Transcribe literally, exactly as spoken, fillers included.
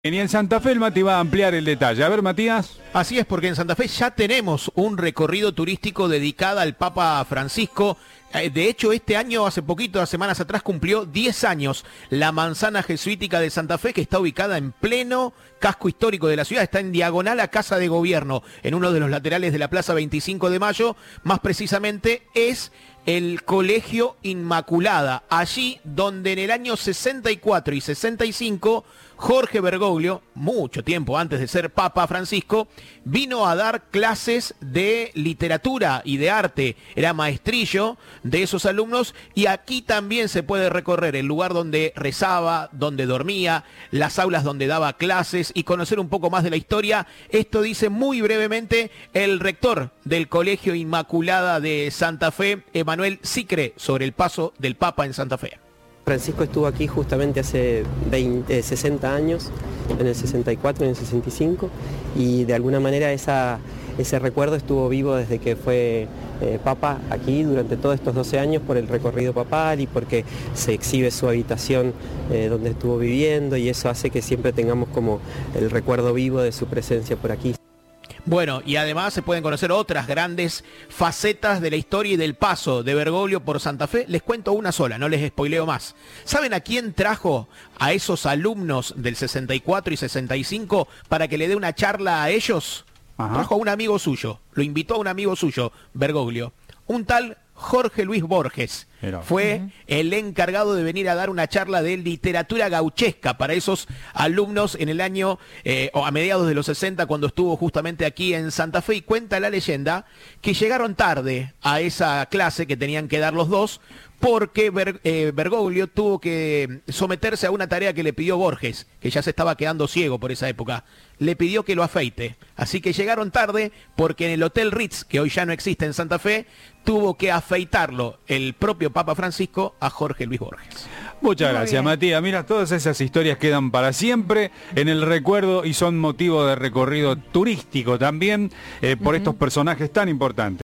Y en Santa Fe el Mati va a ampliar el detalle. A ver, Matías. Así es, porque en Santa Fe ya tenemos un recorrido turístico dedicado al Papa Francisco. De hecho, este año, hace poquito, semanas atrás, cumplió diez años la manzana jesuítica de Santa Fe, que está ubicada en pleno casco histórico de la ciudad. Está en diagonal a Casa de Gobierno, en uno de los laterales de la Plaza veinticinco de Mayo. Más precisamente es el Colegio Inmaculada, allí donde en el año sesenta y cuatro y sesenta y cinco Jorge Bergoglio, mucho tiempo antes de ser Papa Francisco, vino a dar clases de literatura y de arte. Era maestrillo de esos alumnos, y aquí también se puede recorrer el lugar donde rezaba, donde dormía, las aulas donde daba clases y conocer un poco más de la historia. Esto dice muy brevemente el rector del Colegio Inmaculada de Santa Fe, Emanuel Sicre, sobre el paso del Papa en Santa Fe. Francisco estuvo aquí justamente hace veinte, sesenta años, en el sesenta y cuatro y en el sesenta y cinco, y de alguna manera esa, ese recuerdo estuvo vivo desde que fue eh, Papa aquí durante todos estos doce años, por el recorrido papal y porque se exhibe su habitación eh, donde estuvo viviendo, y eso hace que siempre tengamos como el recuerdo vivo de su presencia por aquí. Bueno, y además se pueden conocer otras grandes facetas de la historia y del paso de Bergoglio por Santa Fe. Les cuento una sola, no les spoileo más. ¿Saben a quién trajo a esos alumnos del sesenta y cuatro y sesenta y cinco para que le dé una charla a ellos? Ajá. Trajo a un amigo suyo, lo invitó a un amigo suyo, Bergoglio, un tal Jorge Luis Borges. Pero, fue uh-huh. el encargado de venir a dar una charla de literatura gauchesca para esos alumnos en el año, eh, o a mediados de los sesenta, cuando estuvo justamente aquí en Santa Fe, y cuenta la leyenda que llegaron tarde a esa clase que tenían que dar los dos, porque Ber, eh, Bergoglio tuvo que someterse a una tarea que le pidió Borges, que ya se estaba quedando ciego por esa época. Le pidió que lo afeite. Así que llegaron tarde porque en el Hotel Ritz, que hoy ya no existe en Santa Fe, tuvo que afeitarlo el propio Papa Francisco a Jorge Luis Borges. Muchas gracias, Matías. Mira, todas esas historias quedan para siempre en el recuerdo y son motivo de recorrido turístico también eh, por uh-huh. estos personajes tan importantes.